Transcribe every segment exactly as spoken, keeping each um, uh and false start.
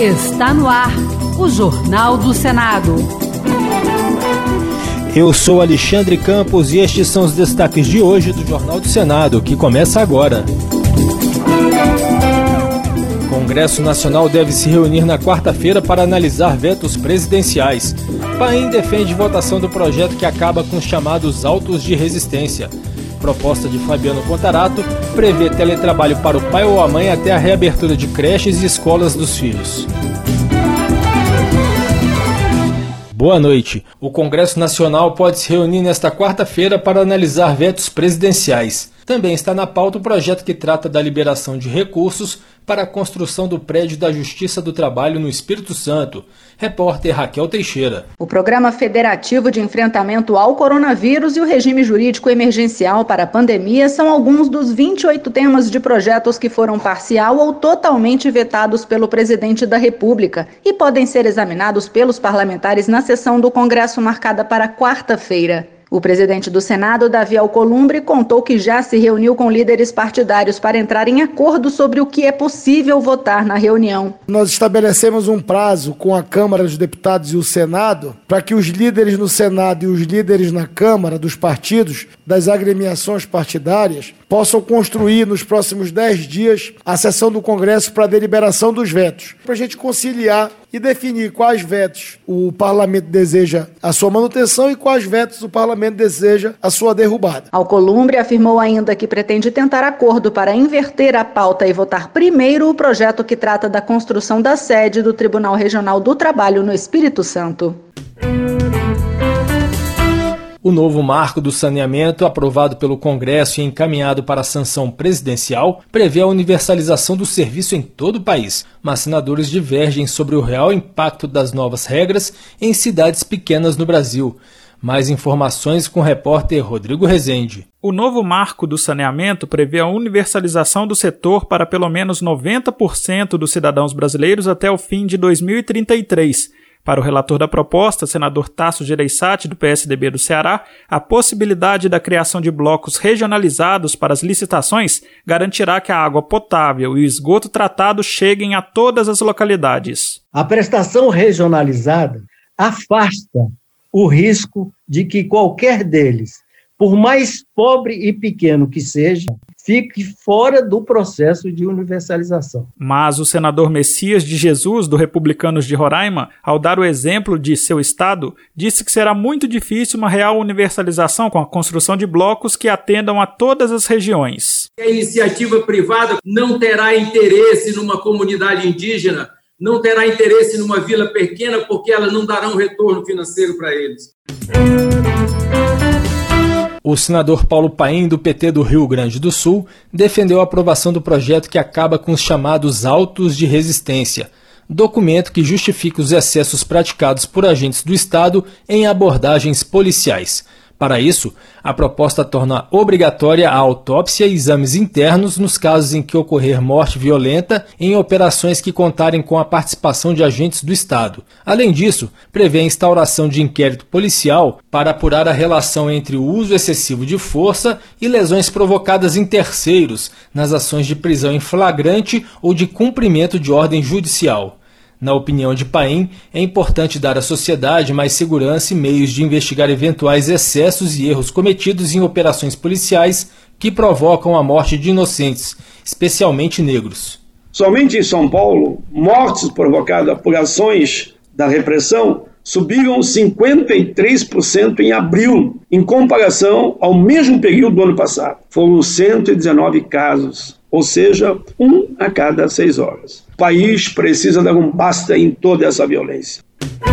Está no ar, o Jornal do Senado. Eu sou Alexandre Campos e estes são os destaques de hoje do Jornal do Senado, que começa agora. O Congresso Nacional deve se reunir na quarta-feira para analisar vetos presidenciais. Paim defende votação do projeto que acaba com os chamados autos de resistência. Proposta de Fabiano Contarato prevê teletrabalho para o pai ou a mãe até a reabertura de creches e escolas dos filhos. Boa noite. O Congresso Nacional pode se reunir nesta quarta-feira para analisar vetos presidenciais. Também está na pauta o projeto que trata da liberação de recursos para a construção do prédio da Justiça do Trabalho no Espírito Santo. Repórter Raquel Teixeira. O Programa Federativo de Enfrentamento ao Coronavírus e o Regime Jurídico Emergencial para a Pandemia são alguns dos vinte e oito temas de projetos que foram parcial ou totalmente vetados pelo Presidente da República e podem ser examinados pelos parlamentares na sessão do Congresso marcada para quarta-feira. O presidente do Senado, Davi Alcolumbre, contou que já se reuniu com líderes partidários para entrar em acordo sobre o que é possível votar na reunião. Nós estabelecemos um prazo com a Câmara dos Deputados e o Senado para que os líderes no Senado e os líderes na Câmara dos partidos, das agremiações partidárias, possam construir nos próximos dez dias a sessão do Congresso para a deliberação dos vetos, para a gente conciliar e definir quais vetos o parlamento deseja a sua manutenção e quais vetos o parlamento deseja a sua derrubada. Alcolumbre afirmou ainda que pretende tentar acordo para inverter a pauta e votar primeiro o projeto que trata da construção da sede do Tribunal Regional do Trabalho no Espírito Santo. O novo marco do saneamento, aprovado pelo Congresso e encaminhado para a sanção presidencial, prevê a universalização do serviço em todo o país, mas senadores divergem sobre o real impacto das novas regras em cidades pequenas no Brasil. Mais informações com o repórter Rodrigo Rezende. O novo marco do saneamento prevê a universalização do setor para pelo menos noventa por cento dos cidadãos brasileiros até o fim de dois mil e trinta e três. Para o relator da proposta, senador Tasso Gereissati, do P S D B do Ceará, a possibilidade da criação de blocos regionalizados para as licitações garantirá que a água potável e o esgoto tratado cheguem a todas as localidades. A prestação regionalizada afasta o risco de que qualquer deles, por mais pobre e pequeno que seja, fique fora do processo de universalização. Mas o senador Messias de Jesus, do Republicanos de Roraima, ao dar o exemplo de seu estado, disse que será muito difícil uma real universalização com a construção de blocos que atendam a todas as regiões. A iniciativa privada não terá interesse numa comunidade indígena, não terá interesse numa vila pequena, porque elas não darão retorno financeiro para eles. O senador Paulo Paim, do P T do Rio Grande do Sul, defendeu a aprovação do projeto que acaba com os chamados autos de resistência, documento que justifica os excessos praticados por agentes do Estado em abordagens policiais. Para isso, a proposta torna obrigatória a autópsia e exames internos nos casos em que ocorrer morte violenta em operações que contarem com a participação de agentes do Estado. Além disso, prevê a instauração de inquérito policial para apurar a relação entre o uso excessivo de força e lesões provocadas em terceiros nas ações de prisão em flagrante ou de cumprimento de ordem judicial. Na opinião de Paim, é importante dar à sociedade mais segurança e meios de investigar eventuais excessos e erros cometidos em operações policiais que provocam a morte de inocentes, especialmente negros. Somente em São Paulo, mortes provocadas por ações da repressão subiram cinquenta e três por cento em abril, em comparação ao mesmo período do ano passado. Foram cento e dezenove casos, ou seja, um a cada seis horas. O país precisa dar um basta em toda essa violência.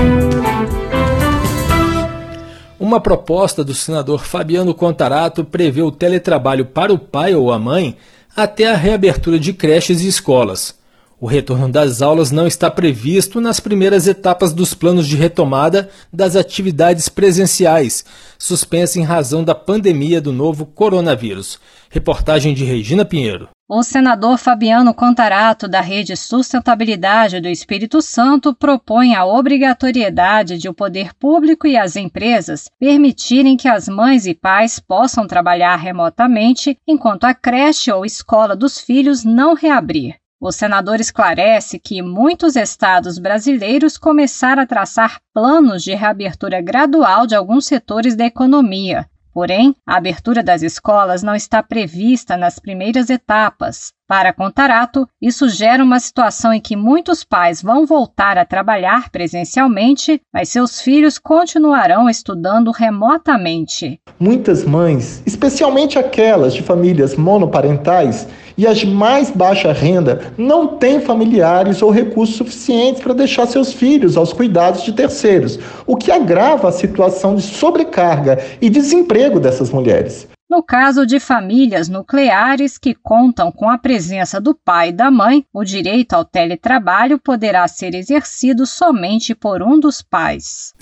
Uma proposta do senador Fabiano Contarato prevê o teletrabalho para o pai ou a mãe até a reabertura de creches e escolas. O retorno das aulas não está previsto nas primeiras etapas dos planos de retomada das atividades presenciais, suspensa em razão da pandemia do novo coronavírus. Reportagem de Regina Pinheiro. O senador Fabiano Contarato, da Rede Sustentabilidade do Espírito Santo, propõe a obrigatoriedade de o poder público e as empresas permitirem que as mães e pais possam trabalhar remotamente enquanto a creche ou escola dos filhos não reabrir. O senador esclarece que muitos estados brasileiros começaram a traçar planos de reabertura gradual de alguns setores da economia. Porém, a abertura das escolas não está prevista nas primeiras etapas. Para Contarato, isso gera uma situação em que muitos pais vão voltar a trabalhar presencialmente, mas seus filhos continuarão estudando remotamente. Muitas mães, especialmente aquelas de famílias monoparentais e as de mais baixa renda, não têm familiares ou recursos suficientes para deixar seus filhos aos cuidados de terceiros, o que agrava a situação de sobrecarga e desemprego dessas mulheres. No caso de famílias nucleares que contam com a presença do pai e da mãe, o direito ao teletrabalho poderá ser exercido somente por um dos pais.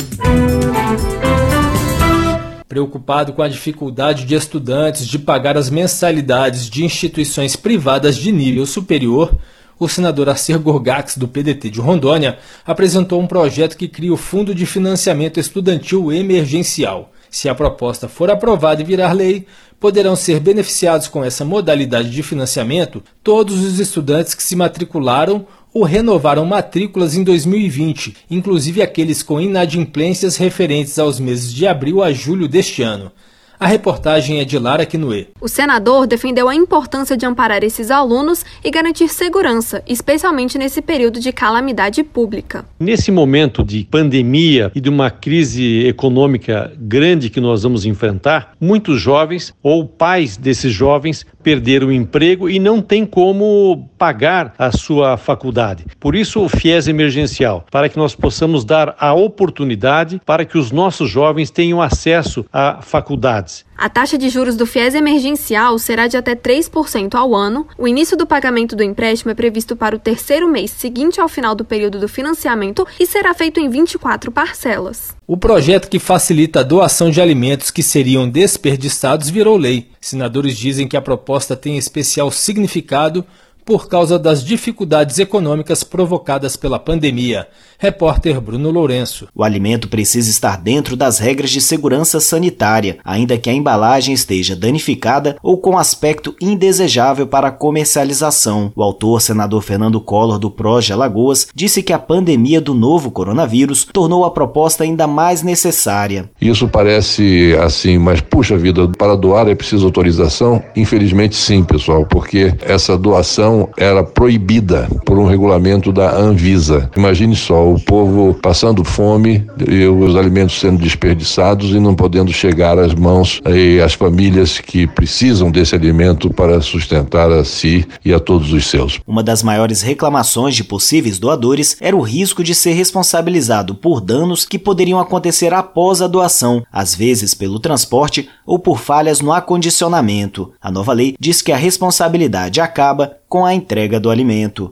Preocupado com a dificuldade de estudantes de pagar as mensalidades de instituições privadas de nível superior, o senador Arcir Gorgax, do P D T de Rondônia, apresentou um projeto que cria o Fundo de Financiamento Estudantil Emergencial. Se a proposta for aprovada e virar lei, poderão ser beneficiados com essa modalidade de financiamento todos os estudantes que se matricularam ou renovaram matrículas em dois mil e vinte, inclusive aqueles com inadimplências referentes aos meses de abril a julho deste ano. A reportagem é de Lara Quinoé. O senador defendeu a importância de amparar esses alunos e garantir segurança, especialmente nesse período de calamidade pública. Nesse momento de pandemia e de uma crise econômica grande que nós vamos enfrentar, muitos jovens ou pais desses jovens perderam o emprego e não têm como pagar a sua faculdade. Por isso, o FIES emergencial, para que nós possamos dar a oportunidade para que os nossos jovens tenham acesso à faculdade. A taxa de juros do FIES emergencial será de até três por cento ao ano. O início do pagamento do empréstimo é previsto para o terceiro mês seguinte ao final do período do financiamento e será feito em vinte e quatro parcelas. O projeto que facilita a doação de alimentos que seriam desperdiçados virou lei. Senadores dizem que a proposta tem especial significado por causa das dificuldades econômicas provocadas pela pandemia. Repórter Bruno Lourenço. O alimento precisa estar dentro das regras de segurança sanitária, ainda que a embalagem esteja danificada ou com aspecto indesejável para comercialização. O autor, senador Fernando Collor, do Proja Alagoas, disse que a pandemia do novo coronavírus tornou a proposta ainda mais necessária. Isso parece assim, mas puxa vida, para doar é preciso autorização? Infelizmente sim, pessoal, porque essa doação era proibida por um regulamento da Anvisa. Imagine só, o povo passando fome e os alimentos sendo desperdiçados e não podendo chegar às mãos e às famílias que precisam desse alimento para sustentar a si e a todos os seus. Uma das maiores reclamações de possíveis doadores era o risco de ser responsabilizado por danos que poderiam acontecer após a doação, às vezes pelo transporte ou por falhas no acondicionamento. A nova lei diz que a responsabilidade acaba com a entrega do alimento.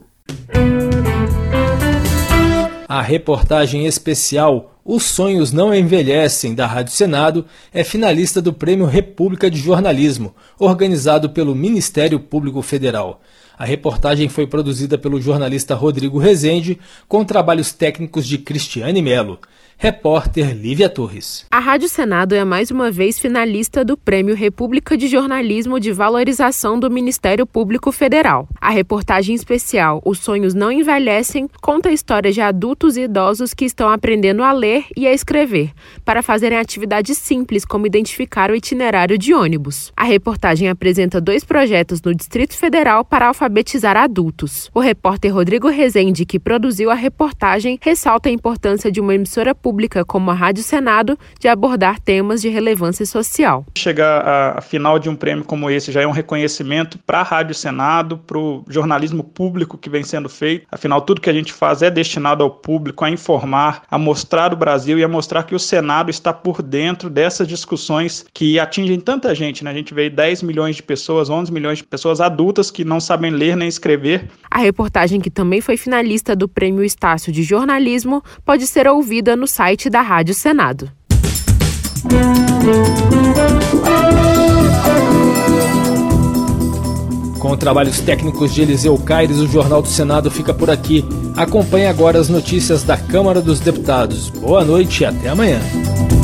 A reportagem especial Os Sonhos Não Envelhecem, da Rádio Senado, é finalista do Prêmio República de Jornalismo, organizado pelo Ministério Público Federal. A reportagem foi produzida pelo jornalista Rodrigo Rezende, com trabalhos técnicos de Cristiane Melo. Repórter Lívia Torres. A Rádio Senado é mais uma vez finalista do Prêmio República de Jornalismo de Valorização do Ministério Público Federal. A reportagem especial Os Sonhos Não Envelhecem conta a história de adultos e idosos que estão aprendendo a ler e a escrever, para fazerem atividades simples como identificar o itinerário de ônibus. A reportagem apresenta dois projetos no Distrito Federal para alfabetizar adultos. O repórter Rodrigo Rezende, que produziu a reportagem, ressalta a importância de uma emissora pública como a Rádio Senado de abordar temas de relevância social. Chegar à final de um prêmio como esse já é um reconhecimento para a Rádio Senado, para o jornalismo público que vem sendo feito. Afinal, tudo que a gente faz é destinado ao público, a informar, a mostrar o Brasil e a mostrar que o Senado está por dentro dessas discussões que atingem tanta gente, né? A gente vê dez milhões de pessoas, onze milhões de pessoas adultas que não sabem ler nem escrever. A reportagem, que também foi finalista do Prêmio Estácio de Jornalismo, pode ser ouvida no site da Rádio Senado. Com trabalhos técnicos de Eliseu Caires, o Jornal do Senado fica por aqui. Acompanhe agora as notícias da Câmara dos Deputados. Boa noite e até amanhã.